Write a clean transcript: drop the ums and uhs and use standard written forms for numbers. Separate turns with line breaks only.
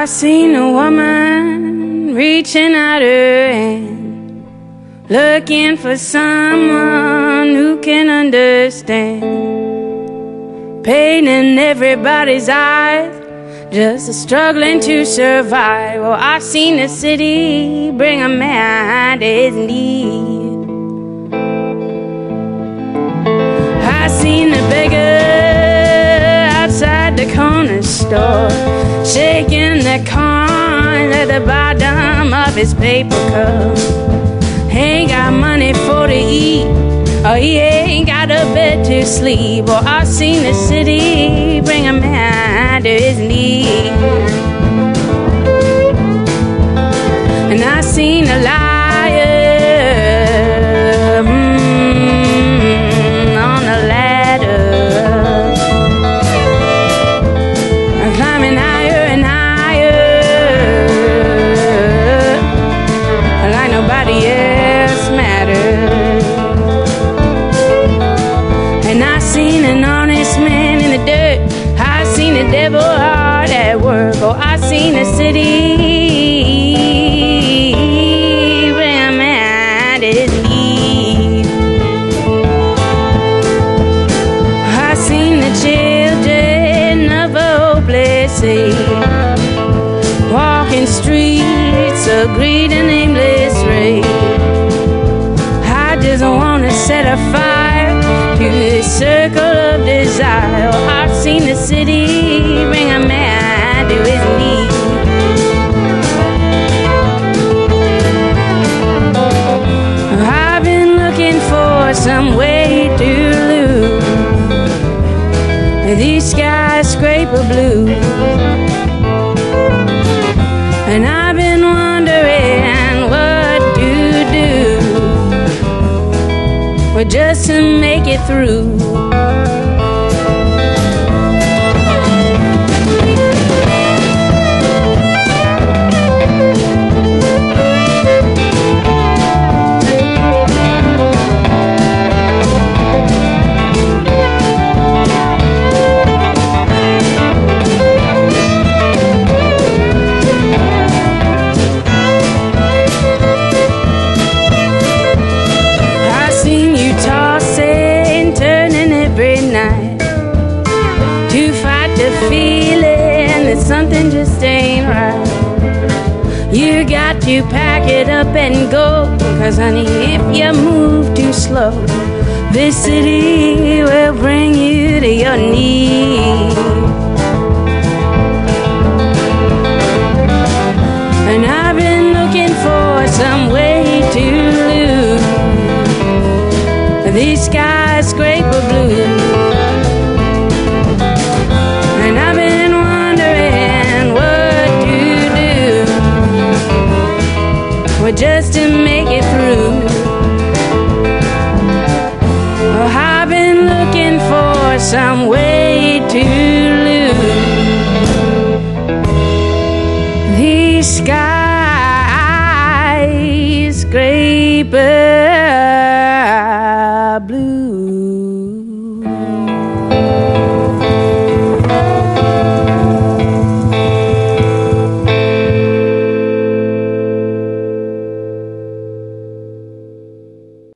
I seen a woman reaching out her hand, looking for someone who can understand. Pain in everybody's eyes, just struggling to survive. Well, I seen the city bring a man to his knees. I seen the beggar outside the corner store, shaking the coin at the bottom of his paper cup. Ain't got money for to eat, or he ain't got a bed to sleep. Well, I seen the city bring a man to his knees. And I seen a liar on a ladder, climbing higher and higher, like nobody else mattered. And I seen an honest man in the dirt, I seen the devil hard at work. Oh, I seen the city bring a man to his knees. I seen the children of a hopeless age, walking streets of greed and aimless rage. I just wanna set a fire to this circle of desire. Oh, I've seen the city bring a man to his knees. I've been looking for some way to lose these skyscraper blues, and I've been wondering what to do, well, just to make it through. Something just ain't right. You got to pack it up and go, 'cause honey, if you move too slow, this city will bring you to your knees. And I've been looking for some way to lose these skyscraper blues. Just to make it through. Oh, I've been looking for some way to